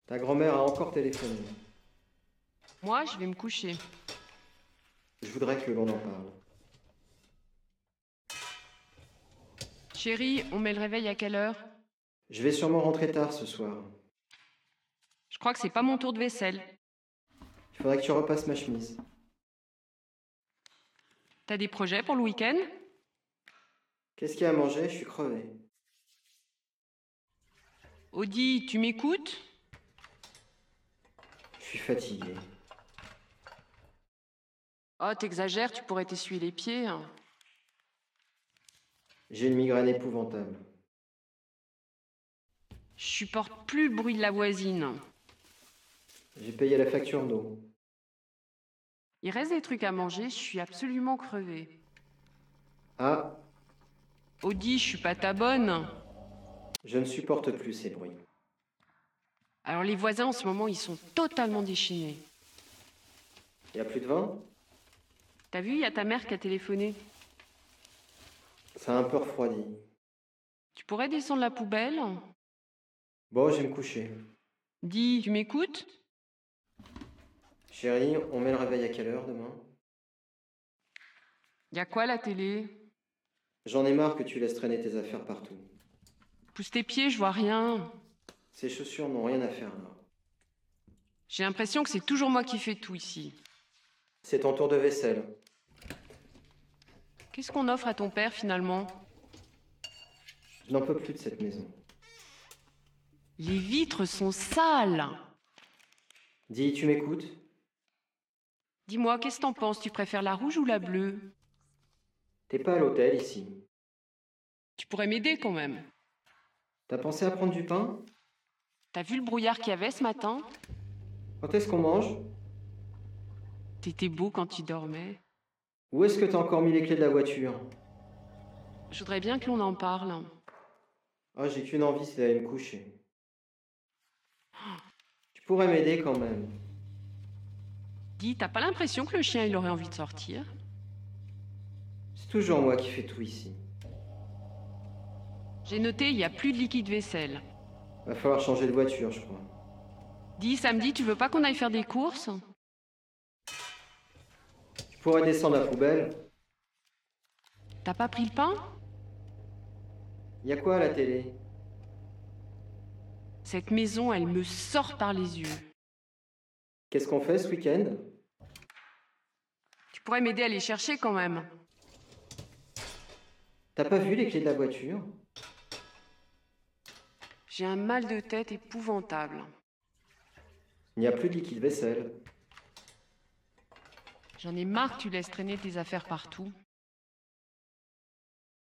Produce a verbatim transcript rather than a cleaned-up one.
Ta grand-mère a encore téléphoné. Moi, je vais me coucher. Je voudrais que l'on en parle. Chérie, on met le réveil à quelle heure? Je vais sûrement rentrer tard ce soir. Je crois que c'est pas mon tour de vaisselle. Il faudrait que tu repasses ma chemise. T'as des projets pour le week-end? Qu'est-ce qu'il y a à manger? Je suis crevé. Audi, tu m'écoutes? Je suis fatigué. Oh, t'exagères, tu pourrais t'essuyer les pieds. hein. J'ai une migraine épouvantable. Je supporte plus le bruit de la voisine. J'ai payé la facture d'eau. Il reste des trucs à manger, je suis absolument crevée. Ah, Audi, je suis pas ta bonne. je ne supporte plus ces bruits. Alors les voisins en ce moment, ils sont totalement déchaînés. Il y a plus de vin? T'as vu, il y a ta mère qui a téléphoné. Ça a un peu refroidi. Tu pourrais descendre la poubelle? Bon, je vais me coucher. Dis, tu m'écoutes? Chérie, on met le réveil à quelle heure demain? Y a quoi à la télé? J'en ai marre que tu laisses traîner tes affaires partout. Pousse tes pieds, je vois rien. Ces chaussures n'ont rien à faire là. J'ai l'impression que c'est toujours moi qui fais tout ici. C'est ton tour de vaisselle. Qu'est-ce qu'on offre à ton père finalement? Je n'en peux plus de cette maison. Les vitres sont sales. Dis, tu m'écoutes? Dis-moi, qu'est-ce que t'en penses? Tu préfères la rouge ou la bleue? T'es pas à l'hôtel ici. Tu pourrais m'aider quand même. T'as pensé à prendre du pain? T'as vu le brouillard qu'il y avait ce matin? Quand est-ce qu'on mange? T'étais beau quand tu dormais. Où est-ce que t'as encore mis les clés de la voiture? Je voudrais bien que l'on en parle. Ah, j'ai qu'une envie, c'est d'aller me coucher. Tu pourrais m'aider quand même. Dis, t'as pas l'impression que le chien il aurait envie de sortir? C'est toujours moi qui fais tout ici. J'ai noté, il n'y a plus de liquide vaisselle. Va falloir changer de voiture, je crois. Dis, samedi, tu veux pas qu'on aille faire des courses? Tu pourrais descendre la poubelle. T'as pas pris le pain? Y a quoi à la télé? Cette maison, elle me sort par les yeux. Qu'est-ce qu'on fait ce week-end? Tu pourrais m'aider à les chercher quand même. T'as pas vu les clés de la voiture? J'ai un mal de tête épouvantable. Il n'y a plus de liquide vaisselle. J'en ai marre que tu laisses traîner tes affaires partout.